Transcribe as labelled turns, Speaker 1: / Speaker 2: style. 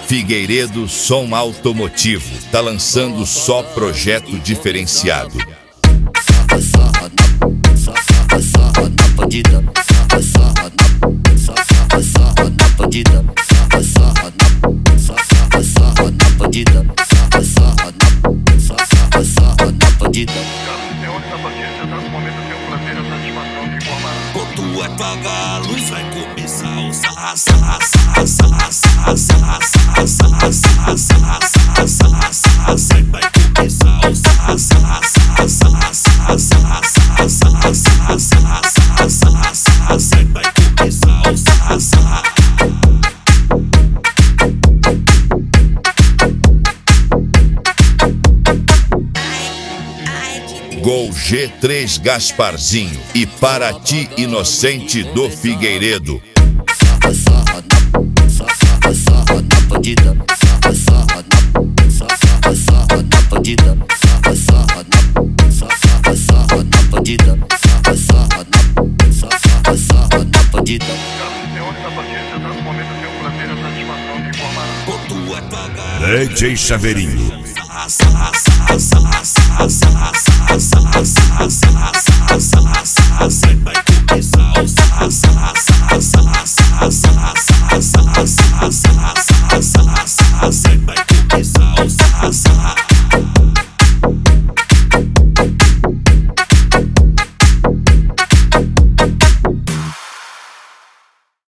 Speaker 1: Figueiredo Som Automotivo tá lançando só projeto diferenciado.
Speaker 2: Quando apagar a luz vai começar o sarra, sarra, sarra, sarra, sarra, sarra, sarra, sarra, sarra, sarra, sarra, sarra, sarra, sarra, vai começar o sarra, sarra, sarra, sarra, sarra, sarra, sarra, sarra, sarra, sarra, sarra, sarra, sarra, sarra, vai começar o sarra, sarra.
Speaker 1: Gol G3 Gasparzinho e Paraty Inocente do Figueiredo. DJ Chaveirinho.
Speaker 2: Vai começar o sarra, sarra, sarra, sarra, sarra, sarra, sarra, sarra, sarra, sarra, sarra, sarra, sarra, vai começar o sarra, sarra.